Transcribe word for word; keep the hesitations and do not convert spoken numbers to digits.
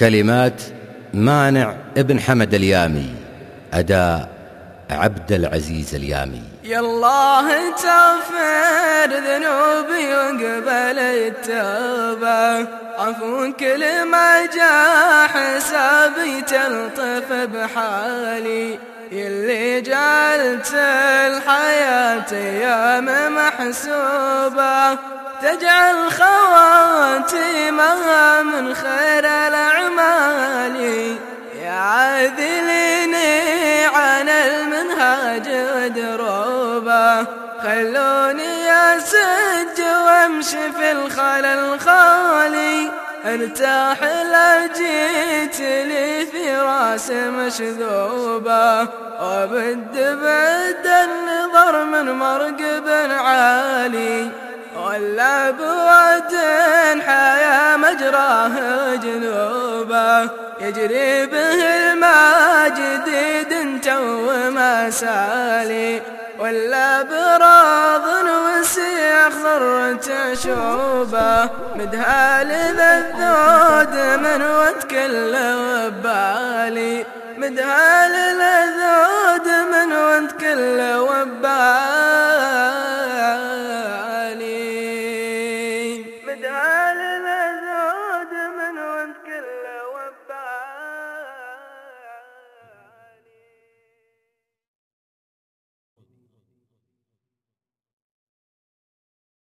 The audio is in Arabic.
كلمات مانع ابن حمد اليامي، أداء عبد العزيز اليامي. يا الله تغفر ذنوبي وقبل التوبة، عفو كل ما جاء حسابي تلطف بحالي، يلي جعلت الحياة أيام محسوبة، تجعل خواتيمها من خير الأعمال، يا عاذليني عن المنهاج ودروبه، خلوني أسج وامشي في الخلا الخالي، ارتاح لا جيت لي في راس مشذوبة، وبد بعد النظر من مرقب عالي، ولا بواد حيا مجراه جنوبه، يجري به الماء جديد تو ما سالي، ولا براض وسيخ ضرة شوبه، مدهال ذا الذود من ود كل وبالي، مدهال ذا